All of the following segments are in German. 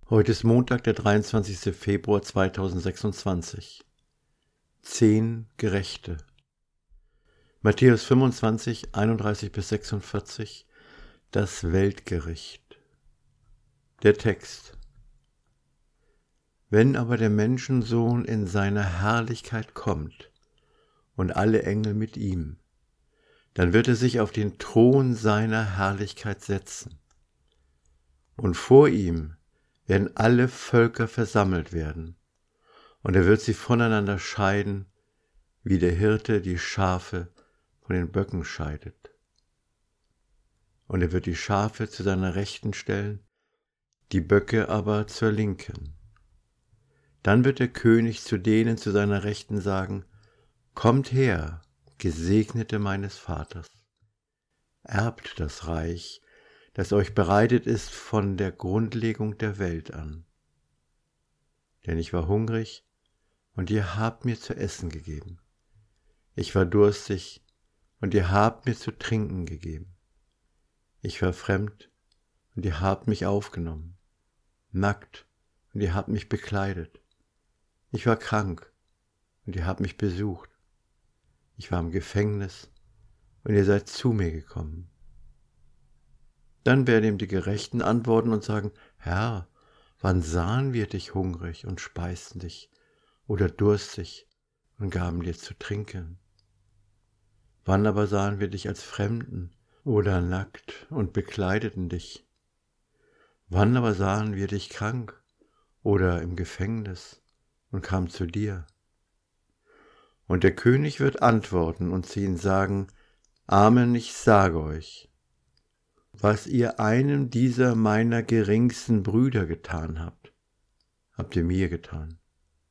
Heute ist Montag, der 23. Februar 2026. 10 Gerechte. Matthäus 25, 31-46, das Weltgericht. Der Text. Wenn aber der Menschensohn in seiner Herrlichkeit kommt und alle Engel mit ihm, dann wird er sich auf den Thron seiner Herrlichkeit setzen. Und vor ihm werden alle Völker versammelt werden, und er wird sie voneinander scheiden, wie der Hirte die Schafe von den Böcken scheidet. Und er wird die Schafe zu seiner Rechten stellen, die Böcke aber zur Linken. Dann wird der König zu denen zu seiner Rechten sagen: Kommt her, Gesegnete meines Vaters, erbt das Reich, das euch bereitet ist von der Grundlegung der Welt an. Denn ich war hungrig, und ihr habt mir zu essen gegeben. Ich war durstig, und ihr habt mir zu trinken gegeben. Ich war fremd, und ihr habt mich aufgenommen. Nackt, und ihr habt mich bekleidet. Ich war krank, und ihr habt mich besucht. Ich war im Gefängnis, und ihr seid zu mir gekommen. Dann werden ihm die Gerechten antworten und sagen: Herr, wann sahen wir dich hungrig und speisten dich, oder durstig und gaben dir zu trinken? Wann aber sahen wir dich als Fremden oder nackt und bekleideten dich? Wann aber sahen wir dich krank oder im Gefängnis und kamen zu dir? Und der König wird antworten und zu ihnen sagen: Amen, ich sage euch, was ihr einem dieser meiner geringsten Brüder getan habt, habt ihr mir getan.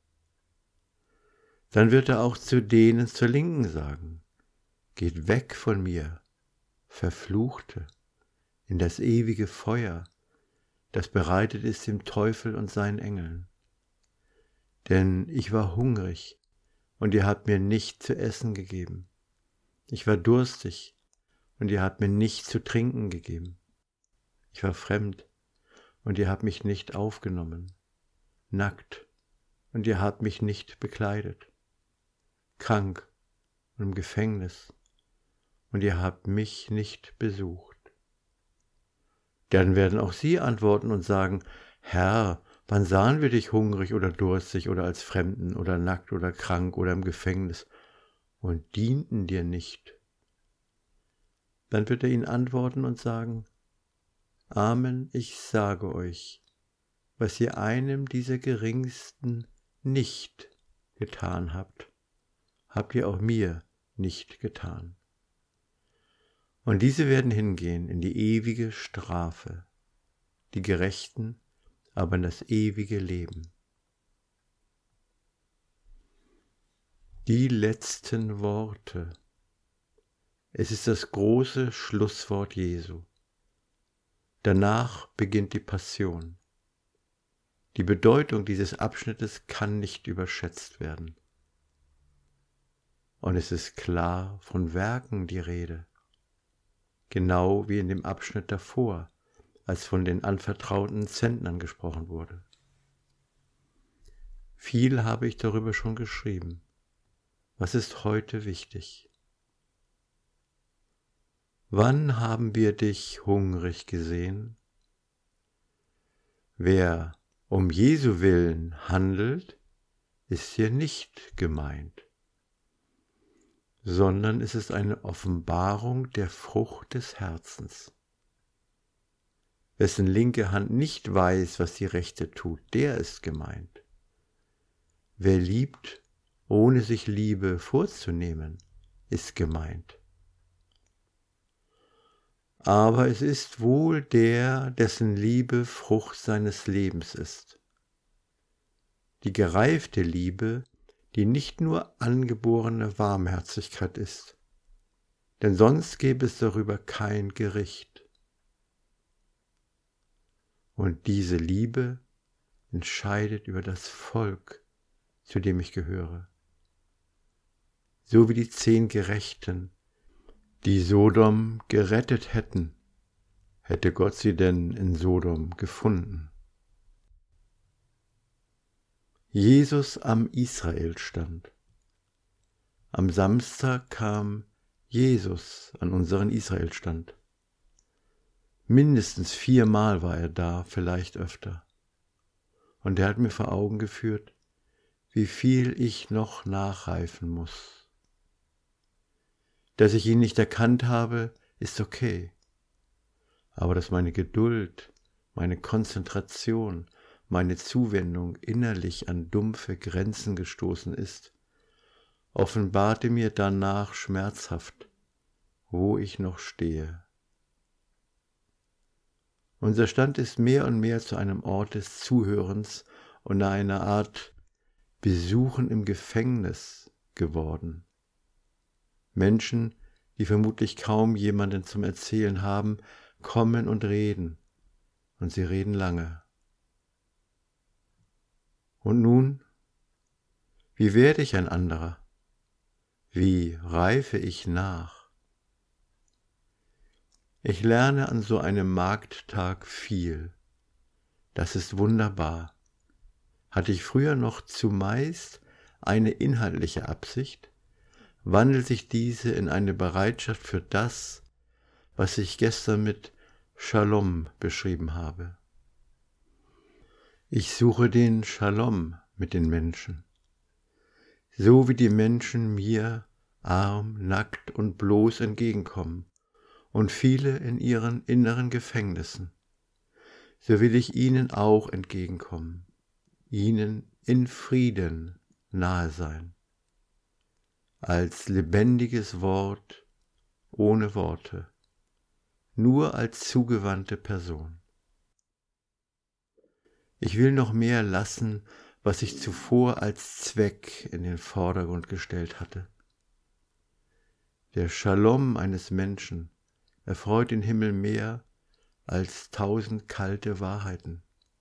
Dann wird er auch zu denen zur Linken sagen: Geht weg von mir, Verfluchte, in das ewige Feuer, das bereitet ist dem Teufel und seinen Engeln. Denn ich war hungrig, und ihr habt mir nicht zu essen gegeben. Ich war durstig, und ihr habt mir nicht zu trinken gegeben. Ich war fremd, und ihr habt mich nicht aufgenommen. Nackt, und ihr habt mich nicht bekleidet. Krank und im Gefängnis, und ihr habt mich nicht besucht. Dann werden auch sie antworten und sagen: Herr, wann sahen wir dich hungrig oder durstig oder als Fremden oder nackt oder krank oder im Gefängnis und dienten dir nicht? Dann wird er ihnen antworten und sagen: Amen, ich sage euch, was ihr einem dieser Geringsten nicht getan habt, habt ihr auch mir nicht getan. Und diese werden hingehen in die ewige Strafe, die Gerechten aber in das ewige Leben. Die letzten Worte. Es ist das große Schlusswort Jesu. Danach beginnt die Passion. Die Bedeutung dieses Abschnittes kann nicht überschätzt werden. Und es ist klar von Werken die Rede, genau wie in dem Abschnitt davor, als von den anvertrauten Zentnern gesprochen wurde. Viel habe ich darüber schon geschrieben. Was ist heute wichtig? Wann haben wir dich hungrig gesehen? Wer um Jesu willen handelt, ist hier nicht gemeint, sondern es ist eine Offenbarung der Frucht des Herzens. Wessen linke Hand nicht weiß, was die rechte tut, der ist gemeint. Wer liebt, ohne sich Liebe vorzunehmen, ist gemeint. Aber es ist wohl der, dessen Liebe Frucht seines Lebens ist. Die gereifte Liebe, die nicht nur angeborene Warmherzigkeit ist, denn sonst gäbe es darüber kein Gericht. Und diese Liebe entscheidet über das Volk, zu dem ich gehöre. So wie die 10 Gerechten, die Sodom gerettet hätten, hätte Gott sie denn in Sodom gefunden. Jesus am Israelstand. Am Samstag kam Jesus an unseren Israelstand. Mindestens 4-mal war er da, vielleicht öfter. Und er hat mir vor Augen geführt, wie viel ich noch nachreifen muss. Dass ich ihn nicht erkannt habe, ist okay. Aber dass meine Geduld, meine Konzentration, meine Zuwendung innerlich an dumpfe Grenzen gestoßen ist, offenbarte mir danach schmerzhaft, wo ich noch stehe. Unser Stand ist mehr und mehr zu einem Ort des Zuhörens und einer Art Besuchen im Gefängnis geworden. Menschen, die vermutlich kaum jemanden zum Erzählen haben, kommen und reden, und sie reden lange. Und nun, wie werde ich ein anderer? Wie reife ich nach? Ich lerne an so einem Markttag viel. Das ist wunderbar. Hatte ich früher noch zumeist eine inhaltliche Absicht, wandelt sich diese in eine Bereitschaft für das, was ich gestern mit Shalom beschrieben habe. Ich suche den Shalom mit den Menschen, so wie die Menschen mir arm, nackt und bloß entgegenkommen und viele in ihren inneren Gefängnissen, so will ich ihnen auch entgegenkommen, ihnen in Frieden nahe sein, als lebendiges Wort ohne Worte, nur als zugewandte Person. Ich will noch mehr lassen, was ich zuvor als Zweck in den Vordergrund gestellt hatte. Der Shalom eines Menschen erfreut den Himmel mehr als 1000 kalte Wahrheiten.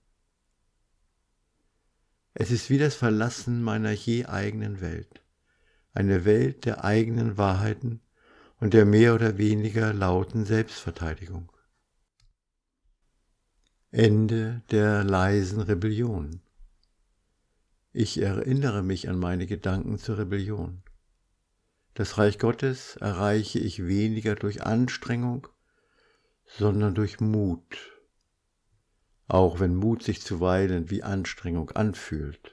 Es ist wie das Verlassen meiner je eigenen Welt, eine Welt der eigenen Wahrheiten und der mehr oder weniger lauten Selbstverteidigung. Ende der leisen Rebellion. Ich erinnere mich an meine Gedanken zur Rebellion. Das Reich Gottes erreiche ich weniger durch Anstrengung, sondern durch Mut, auch wenn Mut sich zuweilen wie Anstrengung anfühlt.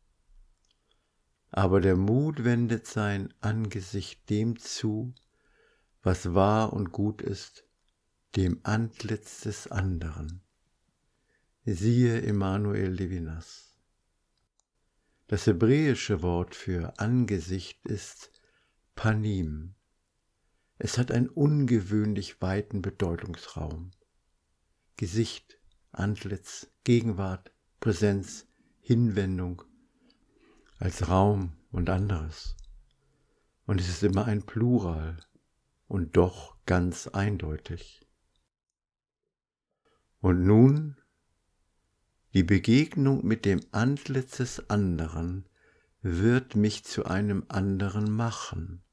Aber der Mut wendet sein Angesicht dem zu, was wahr und gut ist, dem Antlitz des anderen. Siehe Emanuel Levinas. Das hebräische Wort für Angesicht ist Panim. Es hat einen ungewöhnlich weiten Bedeutungsraum. Gesicht, Antlitz, Gegenwart, Präsenz, Hinwendung, als Raum und anderes. Und es ist immer ein Plural und doch ganz eindeutig. Und nun die Begegnung mit dem Antlitz des anderen wird mich zu einem anderen machen.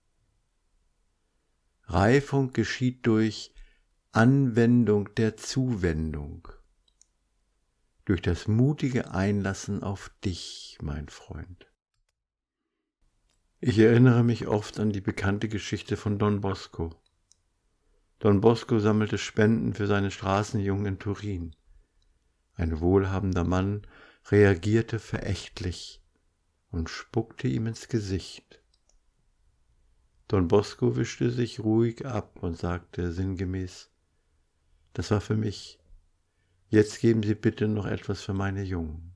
Reifung geschieht durch Anwendung der Zuwendung, durch das mutige Einlassen auf dich, mein Freund. Ich erinnere mich oft an die bekannte Geschichte von Don Bosco. Don Bosco sammelte Spenden für seine Straßenjungen in Turin. Ein wohlhabender Mann reagierte verächtlich und spuckte ihm ins Gesicht. Don Bosco wischte sich ruhig ab und sagte sinngemäß: Das war für mich. Jetzt geben Sie bitte noch etwas für meine Jungen.